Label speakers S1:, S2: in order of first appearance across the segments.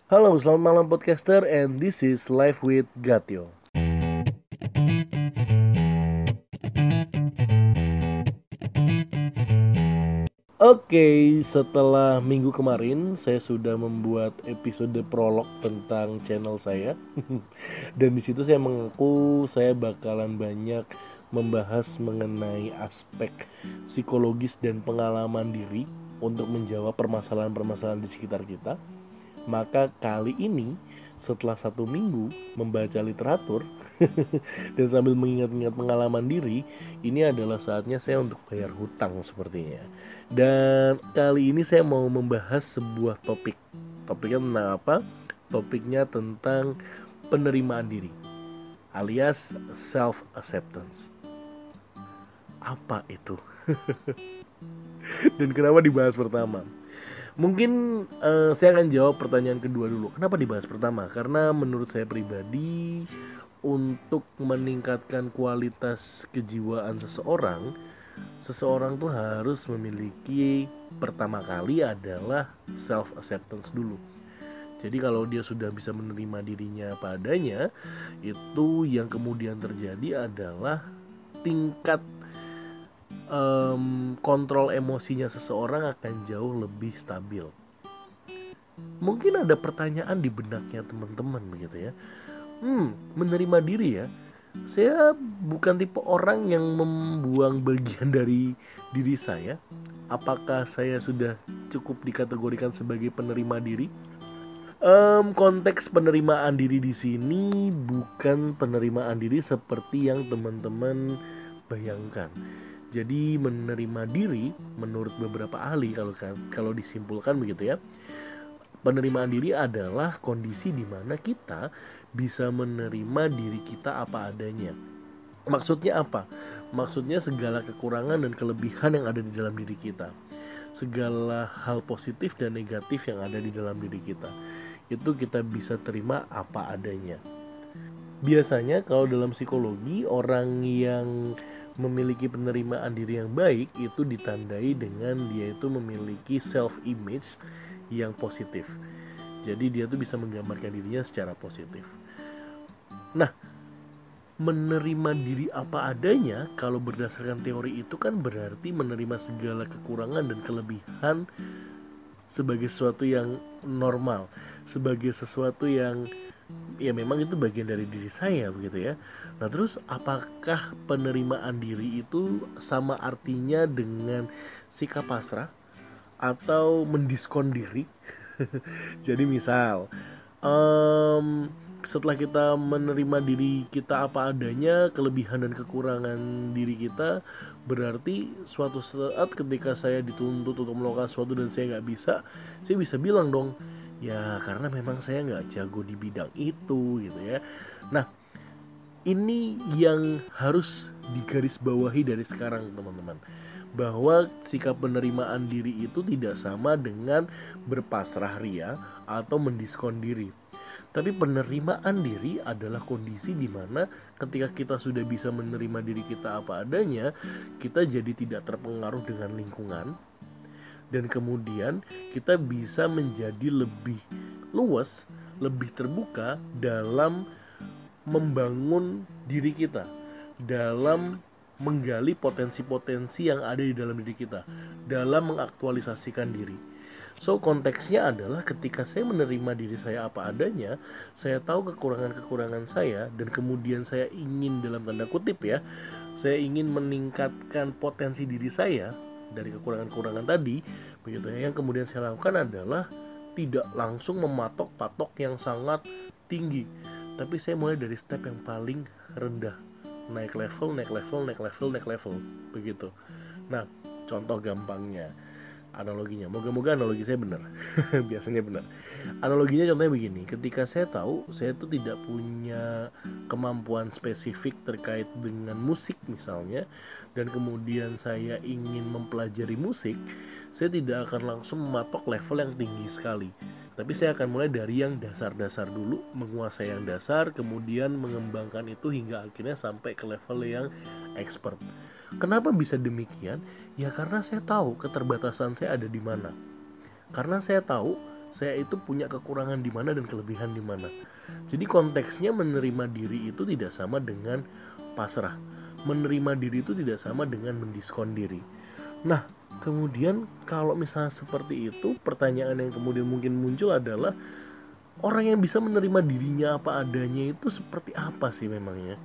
S1: Halo, selamat malam podcaster, and this is Live with Gatio. Oke, setelah minggu kemarin saya sudah membuat episode prolog tentang channel saya. Dan di situ saya mengaku saya bakalan banyak membahas mengenai aspek psikologis dan pengalaman diri untuk menjawab permasalahan-permasalahan di sekitar kita. Maka kali ini setelah 1 minggu membaca literatur dan sambil mengingat-ingat pengalaman diri, ini adalah saatnya saya untuk bayar hutang sepertinya. Dan kali ini saya mau membahas sebuah topik. Topiknya tentang apa? Topiknya tentang penerimaan diri, alias self acceptance. Apa itu? Dan kenapa dibahas pertama? Mungkin saya akan jawab pertanyaan kedua dulu. Kenapa dibahas pertama? Karena menurut saya pribadi, untuk meningkatkan kualitas kejiwaan seseorang, seseorang tuh harus memiliki pertama kali adalah self acceptance dulu. Jadi kalau dia sudah bisa menerima dirinya apa adanya, itu yang kemudian terjadi adalah tingkat kontrol emosinya seseorang akan jauh lebih stabil. Mungkin ada pertanyaan di benaknya teman-teman begitu ya. Menerima diri ya. Saya bukan tipe orang yang membuang bagian dari diri saya. Apakah saya sudah cukup dikategorikan sebagai penerima diri? Konteks penerimaan diri di sini bukan penerimaan diri seperti yang teman-teman bayangkan. Jadi menerima diri menurut beberapa ahli, kalau disimpulkan begitu ya, penerimaan diri adalah kondisi di mana kita bisa menerima diri kita apa adanya. Maksudnya apa? Maksudnya segala kekurangan dan kelebihan yang ada di dalam diri kita, segala hal positif dan negatif yang ada di dalam diri kita, itu kita bisa terima apa adanya. Biasanya kalau dalam psikologi, orang yang memiliki penerimaan diri yang baik itu ditandai dengan dia itu memiliki self image yang positif. Jadi dia tuh bisa menggambarkan dirinya secara positif. Nah, menerima diri apa adanya kalau berdasarkan teori itu kan berarti menerima segala kekurangan dan kelebihan sebagai sesuatu yang normal, sebagai sesuatu yang ya memang itu bagian dari diri saya begitu ya. Nah terus apakah penerimaan diri itu sama artinya dengan sikap pasrah atau mendiskon diri? Jadi misal setelah kita menerima diri kita apa adanya, kelebihan dan kekurangan diri kita, berarti suatu saat ketika saya dituntut untuk melakukan sesuatu dan saya nggak bisa, saya bisa bilang dong, ya karena memang saya nggak jago di bidang itu gitu ya. Nah ini yang harus digarisbawahi dari sekarang teman-teman, bahwa sikap penerimaan diri itu tidak sama dengan berpasrah ria atau mendiskon diri. Tapi penerimaan diri adalah kondisi di mana ketika kita sudah bisa menerima diri kita apa adanya, kita jadi tidak terpengaruh dengan lingkungan, dan kemudian kita bisa menjadi lebih luas, lebih terbuka dalam membangun diri kita, dalam menggali potensi-potensi yang ada di dalam diri kita, dalam mengaktualisasikan diri. So konteksnya adalah ketika saya menerima diri saya apa adanya, saya tahu kekurangan-kekurangan saya, dan kemudian saya ingin dalam tanda kutip ya, saya ingin meningkatkan potensi diri saya dari kekurangan-kekurangan tadi, begitu ya. Yang kemudian saya lakukan adalah tidak langsung mematok-patok yang sangat tinggi, tapi saya mulai dari step yang paling rendah, naik level, naik level, naik level, naik level, begitu. Nah, contoh gampangnya, analoginya, moga-moga analogi saya benar. Biasanya benar. Analoginya contohnya begini, ketika saya tahu saya tuh tidak punya kemampuan spesifik terkait dengan musik misalnya, dan kemudian saya ingin mempelajari musik, saya tidak akan langsung mematok level yang tinggi sekali, tapi saya akan mulai dari yang dasar-dasar dulu, menguasai yang dasar, kemudian mengembangkan itu hingga akhirnya sampai ke level yang expert. Kenapa bisa demikian? Ya karena saya tahu keterbatasan saya ada di mana. Karena saya tahu saya itu punya kekurangan di mana dan kelebihan di mana. Jadi konteksnya menerima diri itu tidak sama dengan pasrah. Menerima diri itu tidak sama dengan mendiskon diri. Nah, kemudian kalau misalnya seperti itu, pertanyaan yang kemudian mungkin muncul adalah orang yang bisa menerima dirinya apa adanya itu seperti apa sih memangnya?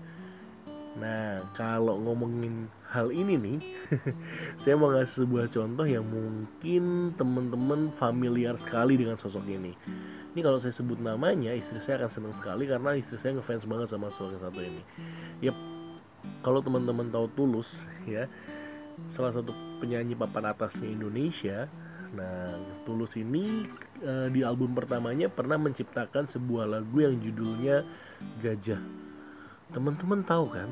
S1: Nah, kalau ngomongin hal ini nih, saya mau ngasih sebuah contoh yang mungkin teman-teman familiar sekali dengan sosok ini. Ini kalau saya sebut namanya, istri saya akan senang sekali karena istri saya ngefans banget sama sosok yang satu ini. Yap, kalau teman-teman tahu Tulus, ya, salah satu penyanyi papan atasnya Indonesia. Nah, Tulus ini di album pertamanya pernah menciptakan sebuah lagu yang judulnya Gajah. Teman-teman tahu kan,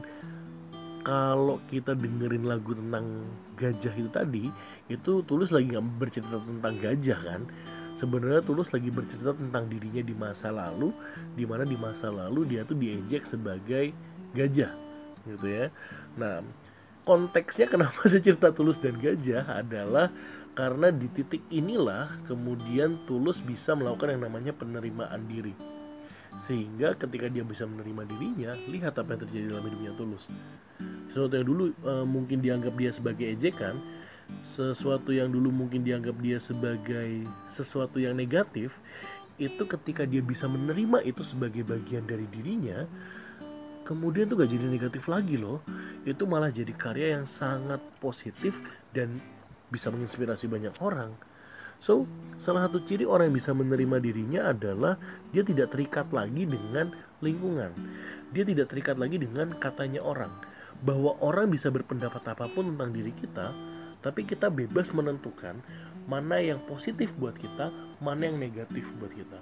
S1: kalau kita dengerin lagu tentang gajah itu tadi, itu Tulus lagi nggak bercerita tentang gajah kan. Sebenarnya Tulus lagi bercerita tentang dirinya di masa lalu, di mana di masa lalu dia tuh diejek sebagai gajah, gitu ya. Nah, konteksnya kenapa saya cerita Tulus dan gajah adalah karena di titik inilah kemudian Tulus bisa melakukan yang namanya penerimaan diri. Sehingga ketika dia bisa menerima dirinya, lihat apa yang terjadi dalam hidupnya Tulus. Sesuatu yang dulu mungkin dianggap dia sebagai ejekan, sesuatu yang dulu mungkin dianggap dia sebagai sesuatu yang negatif, itu ketika dia bisa menerima itu sebagai bagian dari dirinya, kemudian tuh gak jadi negatif lagi loh. Itu malah jadi karya yang sangat positif dan bisa menginspirasi banyak orang. So, salah satu ciri orang yang bisa menerima dirinya adalah dia tidak terikat lagi dengan lingkungan. Dia tidak terikat lagi dengan katanya orang. Bahwa orang bisa berpendapat apapun tentang diri kita, tapi kita bebas menentukan mana yang positif buat kita, mana yang negatif buat kita.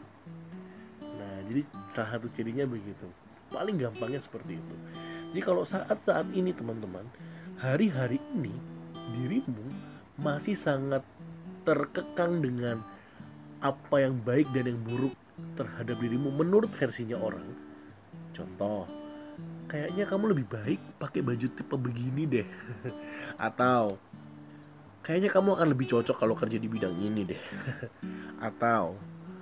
S1: Nah, jadi salah satu cirinya begitu. Paling gampangnya seperti itu. Jadi kalau saat-saat ini teman-teman, hari-hari ini dirimu masih sangat terkekang dengan apa yang baik dan yang buruk terhadap dirimu menurut versinya orang. Contoh, kayaknya kamu lebih baik pakai baju tipe begini deh. Atau kayaknya kamu akan lebih cocok kalau kerja di bidang ini deh. Atau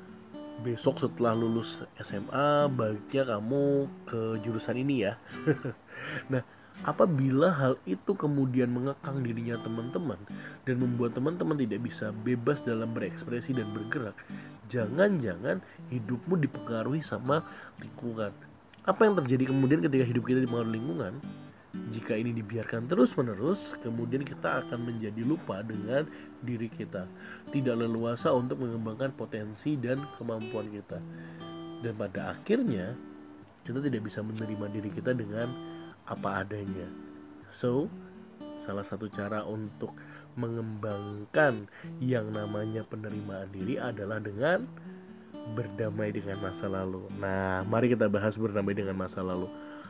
S1: besok setelah lulus SMA baiknya kamu ke jurusan ini ya. Nah, apabila hal itu kemudian mengekang dirinya teman-teman dan membuat teman-teman tidak bisa bebas dalam berekspresi dan bergerak, jangan-jangan hidupmu dipengaruhi sama lingkungan. Apa yang terjadi kemudian ketika hidup kita dipengaruhi lingkungan? Jika ini dibiarkan terus-menerus, kemudian kita akan menjadi lupa dengan diri kita, tidak leluasa untuk mengembangkan potensi dan kemampuan kita. Dan pada akhirnya, kita tidak bisa menerima diri kita dengan apa adanya. So, salah satu cara untuk mengembangkan yang namanya penerimaan diri adalah dengan berdamai dengan masa lalu. Nah, mari kita bahas berdamai dengan masa lalu.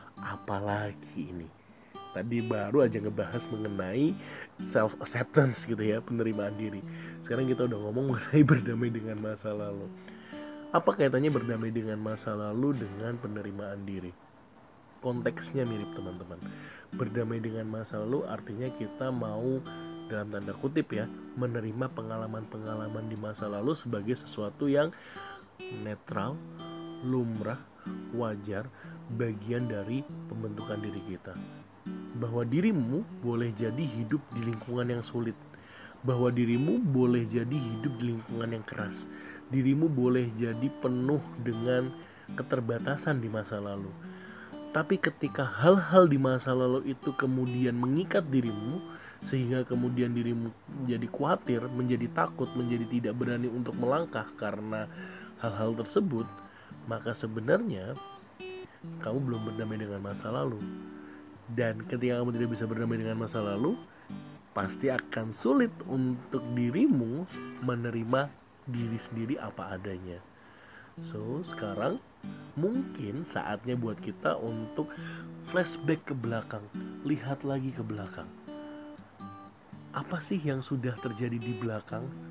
S1: Apalagi ini? Tadi baru aja ngebahas mengenai self acceptance gitu ya, penerimaan diri. Sekarang kita udah ngomong mengenai berdamai dengan masa lalu. Apa kaitannya berdamai dengan masa lalu dengan penerimaan diri? Konteksnya mirip teman-teman. Berdamai dengan masa lalu artinya kita mau, dalam tanda kutip ya, menerima pengalaman-pengalaman di masa lalu sebagai sesuatu yang netral, lumrah, wajar, bagian dari pembentukan diri kita. Bahwa dirimu boleh jadi hidup di lingkungan yang sulit, bahwa dirimu boleh jadi hidup di lingkungan yang keras, dirimu boleh jadi penuh dengan keterbatasan di masa lalu. Tapi ketika hal-hal di masa lalu itu kemudian mengikat dirimu, sehingga kemudian dirimu menjadi khawatir, menjadi takut, menjadi tidak berani untuk melangkah karena hal-hal tersebut, maka sebenarnya kamu belum berdamai dengan masa lalu. Dan ketika kamu tidak bisa berdamai dengan masa lalu, pasti akan sulit untuk dirimu menerima diri sendiri apa adanya. So, sekarang mungkin saatnya buat kita untuk flashback ke belakang, lihat lagi ke belakang. Apa sih yang sudah terjadi di belakang?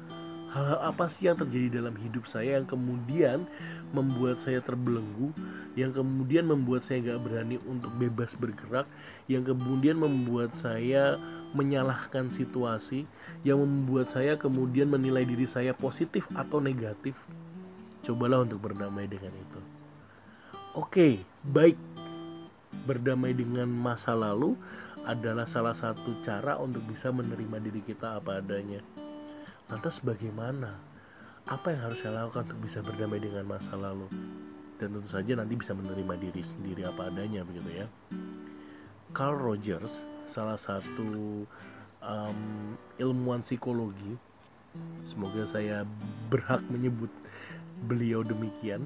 S1: Hal-hal apa sih yang terjadi dalam hidup saya yang kemudian membuat saya terbelenggu, yang kemudian membuat saya gak berani untuk bebas bergerak, yang kemudian membuat saya menyalahkan situasi, yang membuat saya kemudian menilai diri saya positif atau negatif. Cobalah untuk berdamai dengan itu. Oke, baik. Berdamai dengan masa lalu adalah salah satu cara untuk bisa menerima diri kita apa adanya. Lantas bagaimana? Apa yang harus saya lakukan untuk bisa berdamai dengan masa lalu? Dan tentu saja nanti bisa menerima diri sendiri apa adanya, begitu ya. Carl Rogers, salah satu ilmuwan psikologi, semoga saya berhak menyebut beliau demikian.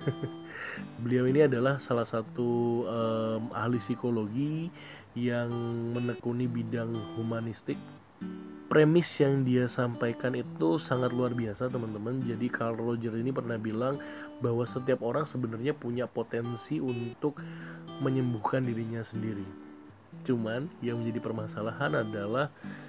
S1: Beliau ini adalah salah satu ahli psikologi yang menekuni bidang humanistik. Premis yang dia sampaikan itu sangat luar biasa, teman-teman. Jadi Carl Rogers ini pernah bilang bahwa setiap orang sebenarnya punya potensi untuk menyembuhkan dirinya sendiri. Cuman yang menjadi permasalahan adalah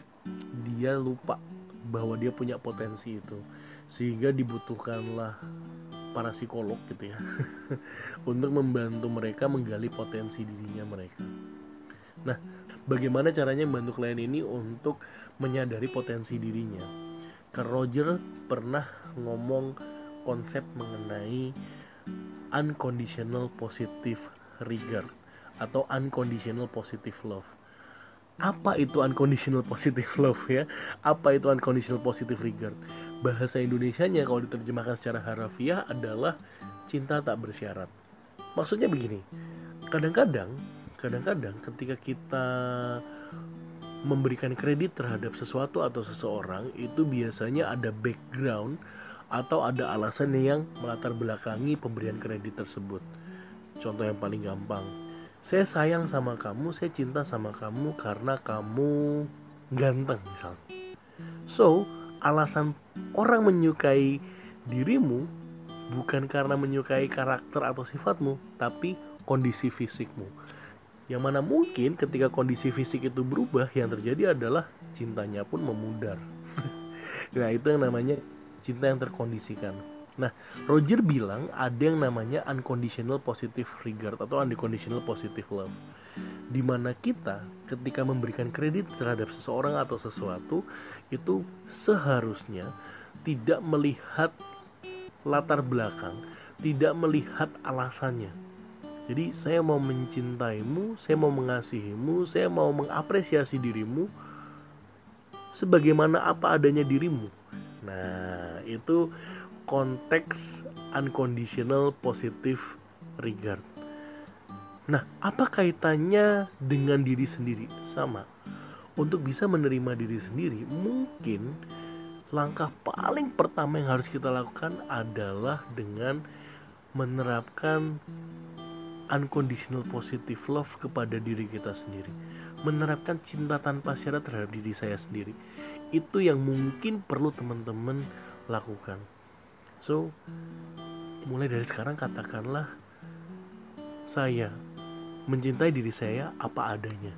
S1: dia lupa bahwa dia punya potensi itu, sehingga dibutuhkanlah para psikolog gitu ya untuk membantu mereka menggali potensi dirinya mereka. Nah, bagaimana caranya membantu klien ini untuk menyadari potensi dirinya? Carl Rogers pernah ngomong konsep mengenai unconditional positive regard atau unconditional positive love. Apa itu unconditional positive love ya? Apa itu unconditional positive regard? Bahasa Indonesianya kalau diterjemahkan secara harafiah adalah cinta tak bersyarat. Maksudnya begini, kadang-kadang ketika kita memberikan kredit terhadap sesuatu atau seseorang, itu biasanya ada background atau ada alasan yang melatar belakangi pemberian kredit tersebut. Contoh yang paling gampang, saya sayang sama kamu, saya cinta sama kamu karena kamu ganteng misalnya. So, alasan orang menyukai dirimu bukan karena menyukai karakter atau sifatmu, tapi kondisi fisikmu. Yang mana mungkin ketika kondisi fisik itu berubah, yang terjadi adalah cintanya pun memudar. Nah, itu yang namanya cinta yang terkondisikan. Nah, Roger bilang ada yang namanya unconditional positive regard atau unconditional positive love, di mana kita ketika memberikan kredit terhadap seseorang atau sesuatu itu seharusnya tidak melihat latar belakang, tidak melihat alasannya. Jadi saya mau mencintaimu, saya mau mengasihimu, saya mau mengapresiasi dirimu sebagaimana apa adanya dirimu. Nah, itu konteks unconditional positive regard. Nah, apa kaitannya dengan diri sendiri? Sama. Untuk bisa menerima diri sendiri, mungkin langkah paling pertama yang harus kita lakukan adalah dengan menerapkan unconditional positive love kepada diri kita sendiri. Menerapkan cinta tanpa syarat terhadap diri saya sendiri. Itu yang mungkin perlu teman-teman lakukan. So, mulai dari sekarang katakanlah, saya mencintai diri saya apa adanya.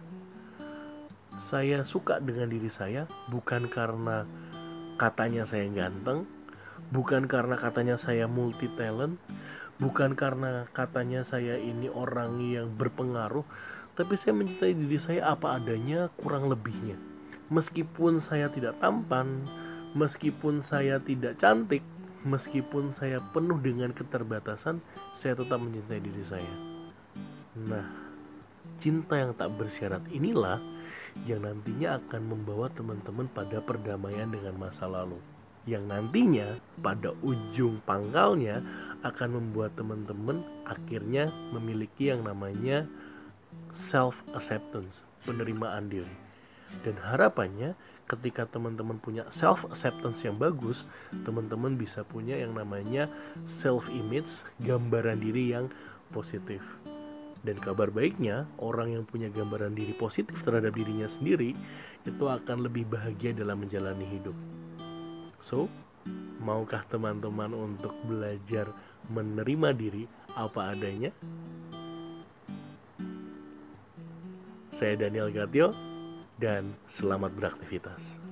S1: Saya suka dengan diri saya bukan karena katanya saya ganteng, bukan karena katanya saya multi talent, bukan karena katanya saya ini orang yang berpengaruh, tapi saya mencintai diri saya apa adanya, kurang lebihnya. Meskipun saya tidak tampan, meskipun saya tidak cantik, meskipun saya penuh dengan keterbatasan, saya tetap mencintai diri saya. Nah, cinta yang tak bersyarat inilah yang nantinya akan membawa teman-teman pada perdamaian dengan masa lalu, yang nantinya pada ujung pangkalnya akan membuat teman-teman akhirnya memiliki yang namanya self-acceptance, penerimaan diri. Dan harapannya ketika teman-teman punya self-acceptance yang bagus, teman-teman bisa punya yang namanya self-image, gambaran diri yang positif. Dan kabar baiknya, orang yang punya gambaran diri positif terhadap dirinya sendiri itu akan lebih bahagia dalam menjalani hidup. So, maukah teman-teman untuk belajar menerima diri apa adanya? Saya Daniel Gatio dan selamat beraktivitas.